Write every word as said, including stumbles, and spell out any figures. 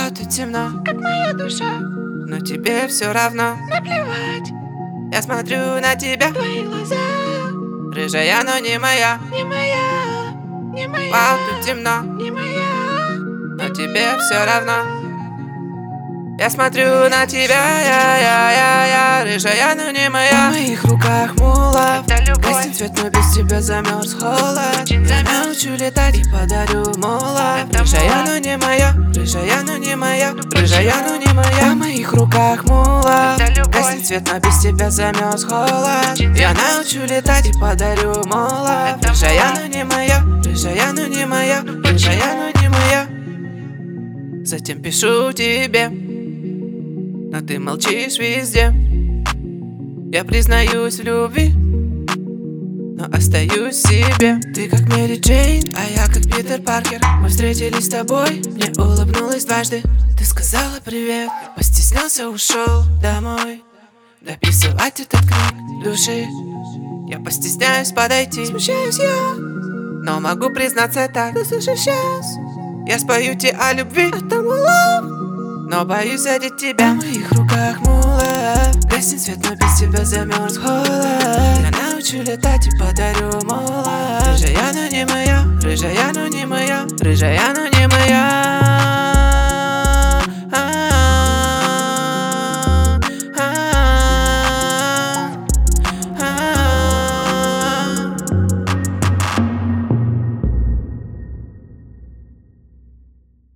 тут темно, как моя душа, но тебе все равно. наплевать. Я смотрю на тебя, Твои глаза, рыжая, но не моя. не моя, не моя, Вау, тут темно, не моя. но тебе все равно. Я смотрю на тебя, я, я, я, я, рыжая, но не моя. В моих руках мула, Это любовь. гостин цвет, но без тебя замерз холод. Очень Я замерз. научу летать и подарю мола. Это Рыжая, мула. но не моя, рыжая, но не моя, рыжая, но не моя. В моих руках мула, Это любовь. гостин цвет, но без тебя замерз холод. Очень Я замерз. научу летать и подарю мола. Это Рыжая, мула. но не моя, рыжая, но не моя, рыжая, но не моя. Затем пишу тебе, но ты молчишь везде. Я признаюсь в любви, но остаюсь в себе. Ты как Мэри Джейн, а я как Питер Паркер. Мы встретились с тобой, мне улыбнулась дважды. Ты сказала привет, постеснялся, ушел домой дописывать этот крик души. Я постесняюсь подойти, смущаюсь я, но могу признаться так. Ты слышишь сейчас? Я спою тебе о любви, это мула, но боюсь задеть тебя. В моих руках мула, гостин цвет, но без тебя замерз холод. Я научу летать и подарю мола. Рыжая, но не моя, рыжая, но не моя, рыжая, но не моя.